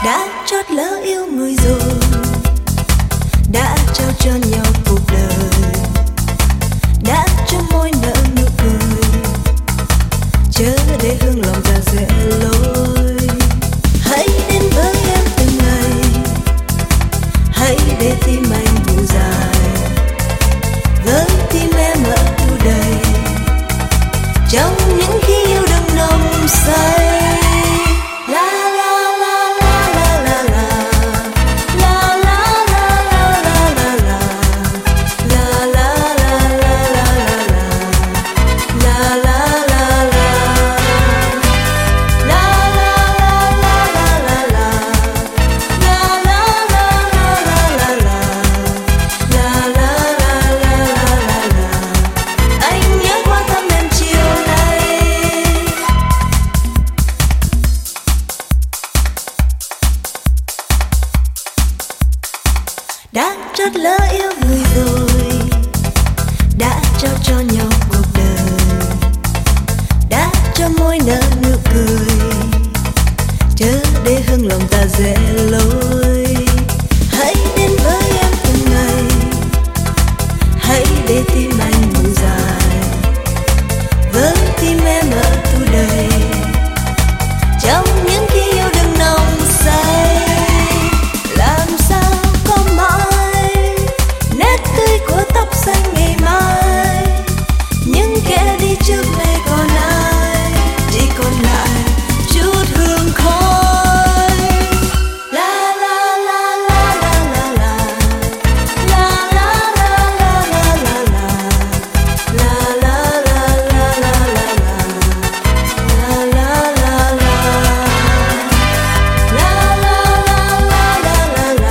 đã chót lỡ yêu người rồi, đã trao cho nhau cuộc đời, đã cho môi nở nụ cười, chớ để hương lòng ta dễ lối. Hãy đến với em từng ngày, hãy để tim anh đủ dài, với tim em ở thu đầy, trong những khi yêu đừng nồng say. Đã chót lỡ yêu người rồi, đã trao cho nhau cuộc đời, đã cho môi nở nụ cười, chớ để hương lòng ta dễ lối. Hãy đến với em từng ngày, hãy để tim anh đủ dài, với tim em ở thu đầy, trong những khi yêu đừng nồng say. Xanh ngày mai, những kẻ đi trước đây còn ai, chỉ còn lại chút hương khói. La la la la la la la, la la la la la la la, la la la la la la, la la la la, la la la la la la.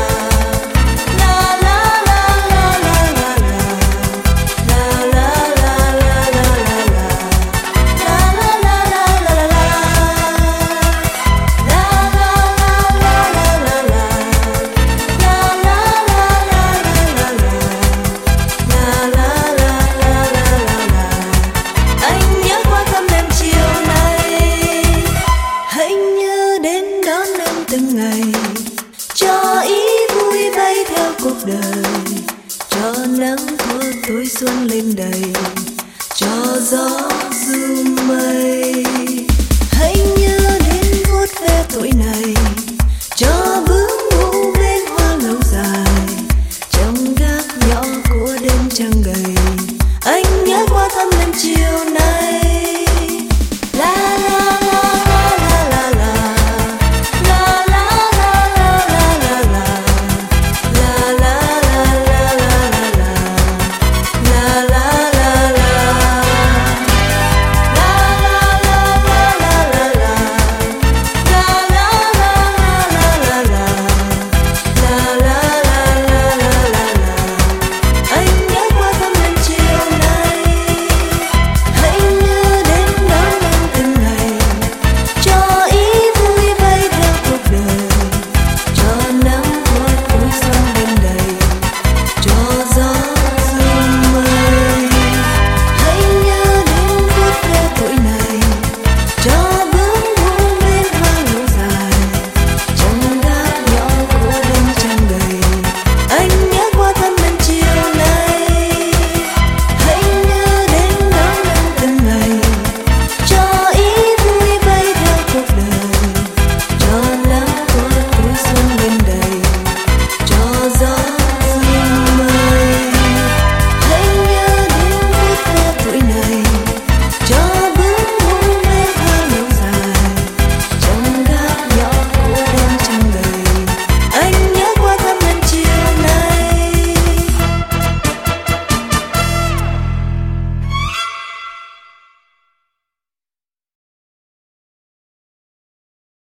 Từng ngày cho ý vui bay theo cuộc đời, cho nắng thua tối xuân lên đầy, cho gió du mây. Hãy nhớ đến vuốt ve tuổi này.